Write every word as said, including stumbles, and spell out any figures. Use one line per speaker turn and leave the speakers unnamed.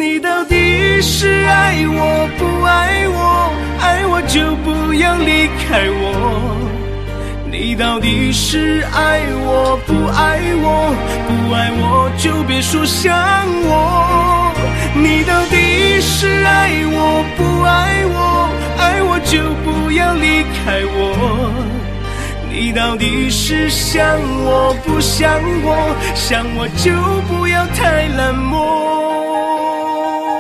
你到底是爱我不爱我？爱我就不要离开我。你到底是爱我不爱我？不爱我就别说想我。你到底是爱我不爱我？爱我就不要离开我。你到底是想我不想我？想我就不要太冷漠。